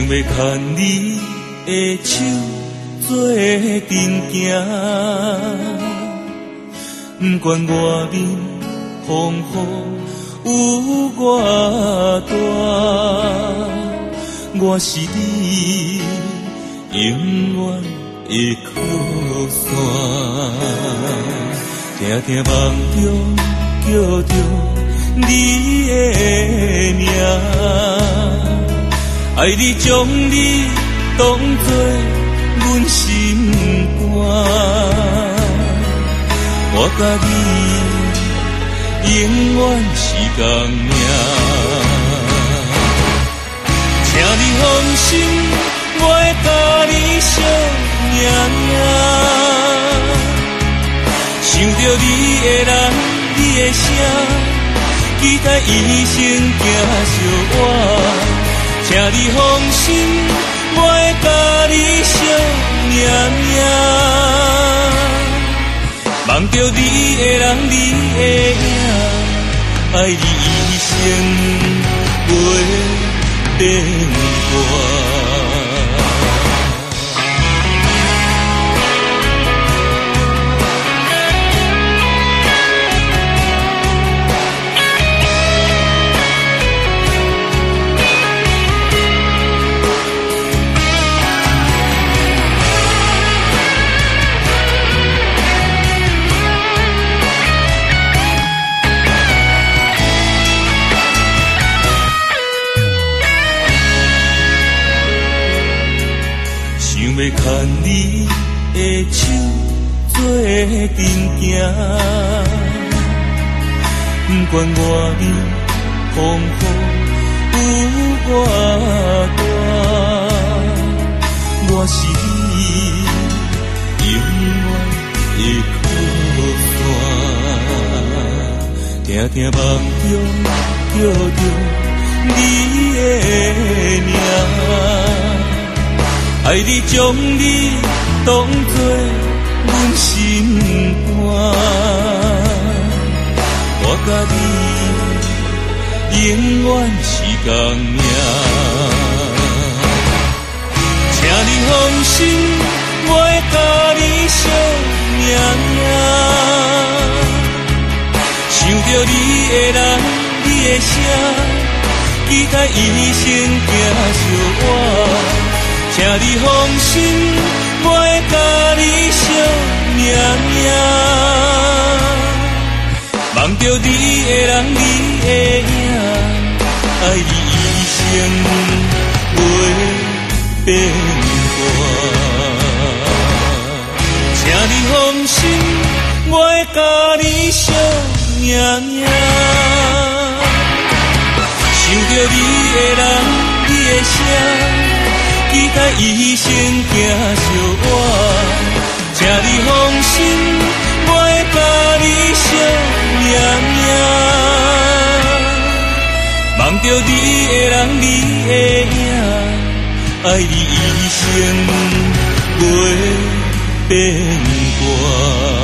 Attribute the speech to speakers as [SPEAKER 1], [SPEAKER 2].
[SPEAKER 1] 要牵你的手做阵行，不管外面风雨有偌大，我是你永远的靠山。定定梦中叫着你的名，爱你将你当作阮心肝，我甲你永远是同命。请你放心，我会甲你惜命命。想着你的人，你的声，期待一生行相偎。请你放心，我会甲你惜命命。梦着你的人，你的影，爱你一生袂变卦。要牵你的手做阵行，不管外面风雨有偌大，我是你永远的靠山。定定梦中叫着你的名，爱你将你当作阮心肝，我甲你永远是同命。请你放心，我会甲你惜命命。想着你的人，你的声，期待一生行相偎。请你放心，我会甲你惜命命。梦着你的人，你的影，爱你一生袂变卦。请你放心，我会甲你惜命命。想着你的人，你的声，期待一生行相偎。请你放心，我会甲你惜命命。梦着你的人，你的影，爱你一生袂变卦。